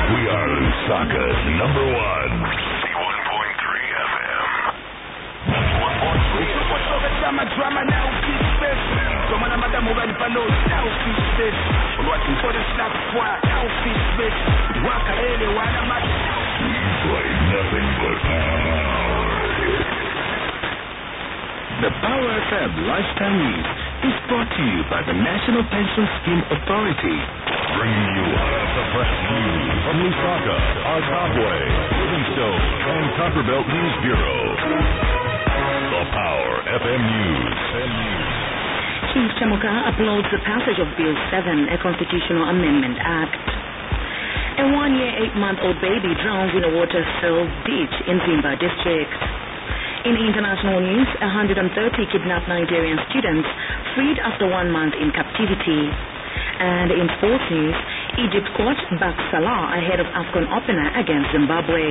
We are Lusaka's number one. C1.3 FM. 1.3 Drama now, keep this. Come on, madam, mobile follow, now keep this. Watching for the snap, now keep this. Waka, any one, I'm at. We play nothing but power. The Power FM Lifetime News is brought to you by the National Pension Scheme Authority. Bringing you hot-off-the-press news from Lusaka, Agabwe, Livingstone, and Copperbelt News Bureau. The Power FM News. Chief Chamuka applauds the passage of Bill 7, a constitutional amendment act. A 1-year, 8-month-old baby drowns in a water-filled ditch in Zimba district. In international news, 130 kidnapped Nigerian students freed after 1 month in captivity. And in sports news, Egypt coach backs Salah ahead of AFCON opener against Zimbabwe.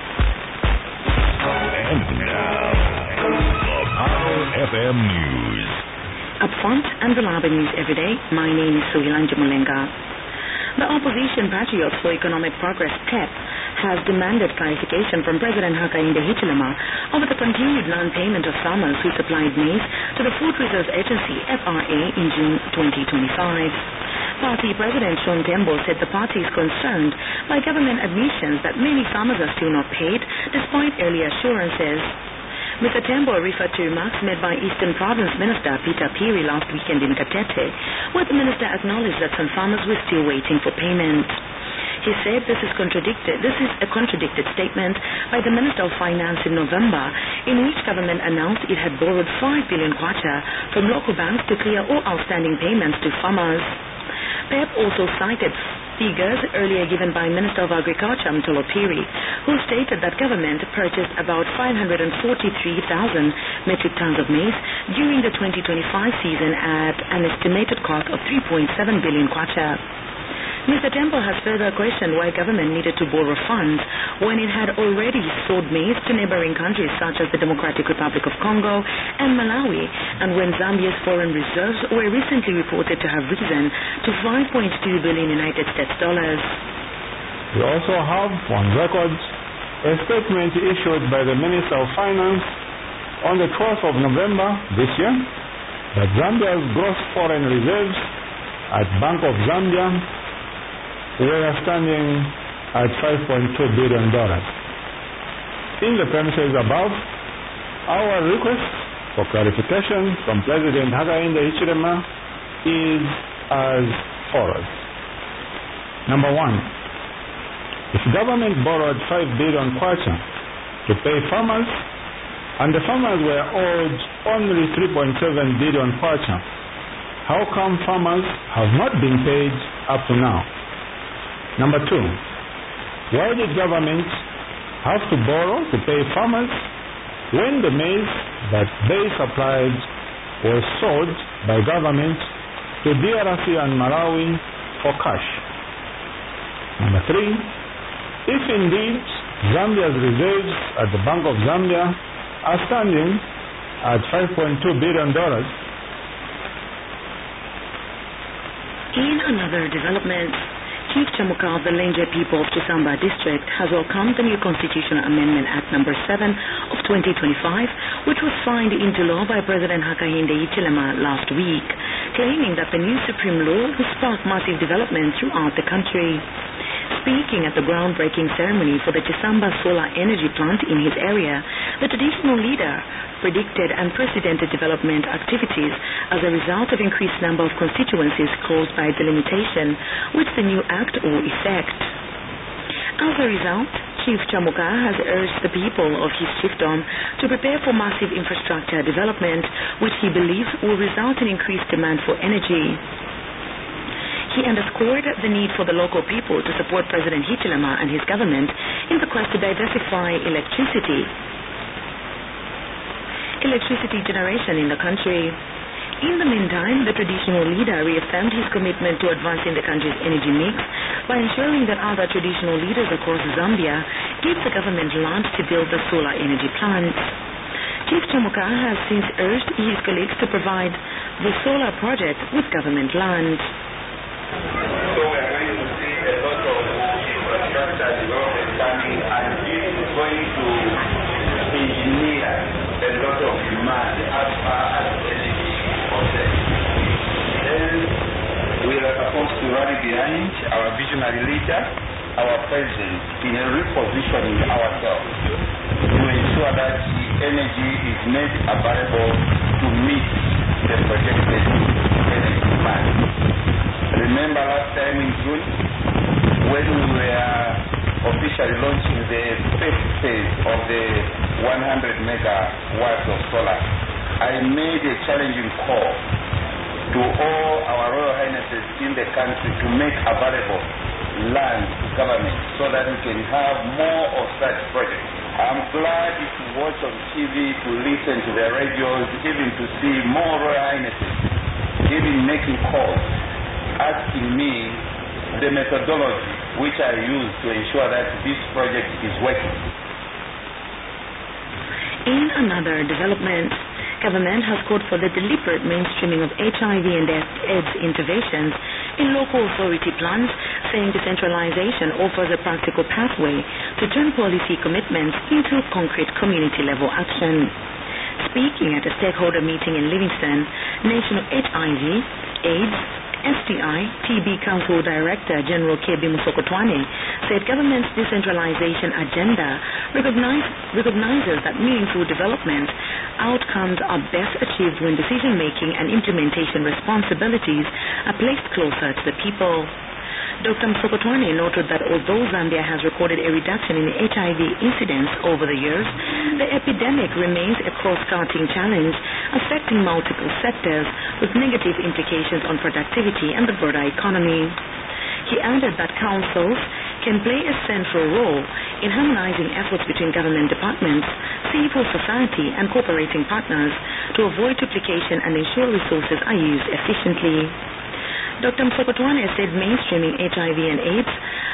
And now, the Power FM News. Up front and reliable news every day, my name is Suhilanji Mulenga. The Opposition Patriots for Economic Progress, PEP, has demanded clarification from President Hakainde Hichilema over the continued non-payment of farmers who supplied maize to the Food Reserve Agency, FRA, in June 2025. Party President Sean Tembo said the party is concerned by government admissions that many farmers are still not paid, despite early assurances. Mr. Tembo referred to remarks made by Eastern Province Minister Peter Piri last weekend in Katete, where the minister acknowledged that some farmers were still waiting for payment. He said this is a contradicted statement by the Minister of Finance in November, in which government announced it had borrowed 5 billion kwacha from local banks to clear all outstanding payments to farmers. PEP also cited figures earlier given by Minister of Agriculture Mtolo Piri, who stated that government purchased about 543,000 metric tons of maize during the 2025 season at an estimated cost of 3.7 billion kwacha. Mr. Temple has further questioned why government needed to borrow funds when it had already sold maize to neighboring countries such as the Democratic Republic of Congo and Malawi, and when Zambia's foreign reserves were recently reported to have risen to $5.2 billion United States dollars. We also have on record a statement issued by the Minister of Finance on the 12th of November this year that Zambia's gross foreign reserves at Bank of Zambia were standing at $5.2 billion. In the premises above, our request for clarification from President Hakainde Hichilema is as follows. Number one, if government borrowed 5 billion kwacha to pay farmers, and the farmers were owed only 3.7 billion kwacha, how come farmers have not been paid up to now? Number two, why did government have to borrow to pay farmers when the maize that they supplied was sold by government to DRC and Malawi for cash? Number three, if indeed Zambia's reserves at the Bank of Zambia are standing at $5.2 billion. In another development, Chief Chamuka of the Lenje people of Chisamba district has welcomed the new Constitutional Amendment Act No. 7 of 2025, which was signed into law by President Hakainde Hichilema last week, claiming that the new supreme law will spark massive development throughout the country. Speaking at the groundbreaking ceremony for the Chisamba solar energy plant in his area, the traditional leader predicted unprecedented development activities as a result of increased number of constituencies caused by delimitation, which the new act will effect. As a result, Chief Chamuka has urged the people of his chiefdom to prepare for massive infrastructure development, which he believes will result in increased demand for energy. He underscored the need for the local people to support President Hichilema and his government in the quest to diversify electricity generation in the country. In the meantime, the traditional leader reaffirmed his commitment to advancing the country's energy mix by ensuring that other traditional leaders across Zambia give the government land to build the solar energy plants. Chief Chamuka has since urged his colleagues to provide the solar project with government land. So we are going to see a lot of infrastructure Master Development Planning, and this is going to engineer a lot of demand as far as energy concept. Then we are supposed to rally behind our visionary leader, our president, in repositioning ourselves to ensure that the energy is made available to meet the projected energy demand. Remember last time in June when we were officially launching the first phase of the 100 megawatts of solar, I made a challenging call to all our Royal Highnesses in the country to make available land to government so that we can have more of such projects. I'm glad to watch on TV, to listen to the radios, even to see more Royal Highnesses even making calls, asking me the methodology which I use to ensure that this project is working. In another development, government has called for the deliberate mainstreaming of HIV and AIDS interventions in local authority plans, saying decentralization offers a practical pathway to turn policy commitments into concrete community-level action. Speaking at a stakeholder meeting in Livingston, National HIV, AIDS, STI, TB Council Director General Kebi Musokotwane said government's decentralization agenda recognizes that meaningful development outcomes are best achieved when decision-making and implementation responsibilities are placed closer to the people. Dr. Musokotwane noted that although Zambia has recorded a reduction in HIV incidence over the years, the epidemic remains a cross-cutting challenge affecting multiple sectors with negative implications on productivity and the broader economy. He added that councils can play a central role in harmonizing efforts between government departments, civil society, and cooperating partners to avoid duplication and ensure resources are used efficiently. Dr. Musokotwane said mainstreaming HIV and AIDS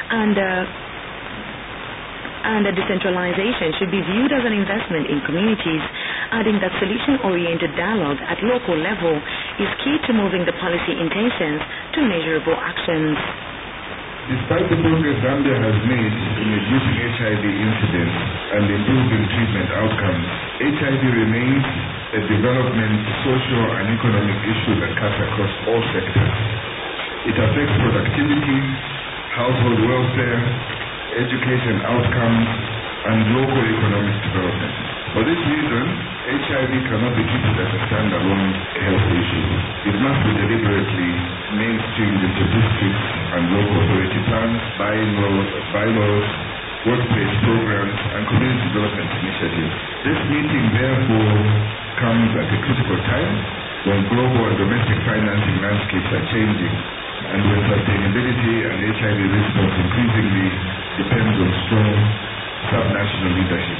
and decentralization should be viewed as an investment in communities, adding that solution-oriented dialogue at local level is key to moving the policy intentions to measurable actions. Despite the progress Zambia has made in reducing HIV incidence and improving treatment outcomes, HIV remains a development, social, and economic issue that cuts across all sectors. It affects productivity, household welfare, education outcomes, and local economic development. For this reason, HIV cannot be treated as a standalone health issue. It must be deliberately mainstreamed into district and local authority plans, bylaws, workplace programs, and community development initiatives. This meeting, therefore, comes at a critical time when global and domestic financing landscapes are changing, and when sustainability and HIV response increasingly depends on strong subnational leadership.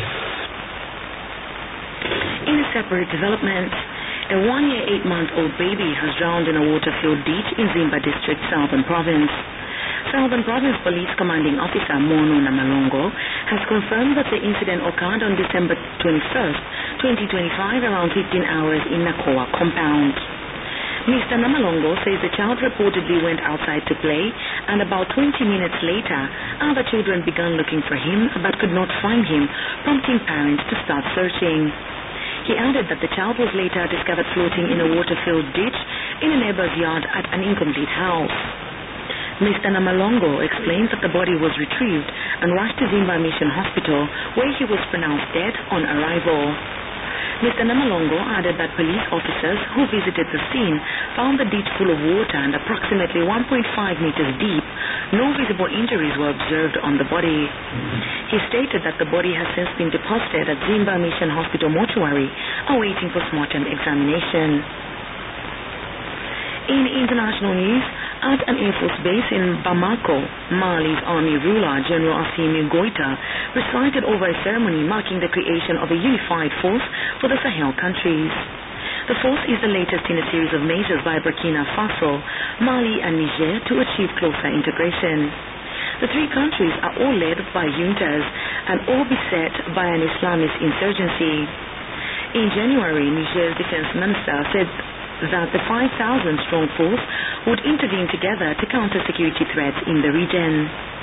In a separate development, a 1-year, 8-month-old baby has drowned in a water-filled ditch in Zimba District, Southern Province. Southern Province Police Commanding Officer Mono Namalongo has confirmed that the incident occurred on December 21st, 2025, around 15 hours in Nakoa compound. Mr. Namalongo says the child reportedly went outside to play, and about 20 minutes later, other children began looking for him but could not find him, prompting parents to start searching. He added that the child was later discovered floating in a water-filled ditch in a neighbor's yard at an incomplete house. Mr. Namalongo explains that the body was retrieved and rushed to Zimba Mission Hospital, where he was pronounced dead on arrival. Mr. Namalongo added that police officers who visited the scene found the ditch full of water and approximately 1.5 meters deep. No visible injuries were observed on the body. He stated that the body has since been deposited at Zimba Mission Hospital mortuary, awaiting postmortem examination. In international news, at an Air Force base in Bamako, Mali's army ruler, General Assimi Goïta, presided over a ceremony marking the creation of a unified force for the Sahel countries. The force is the latest in a series of measures by Burkina Faso, Mali, and Niger to achieve closer integration. The three countries are all led by juntas and all beset by an Islamist insurgency. In January, Niger's defense minister said that the 5,000-strong force would intervene together to counter security threats in the region.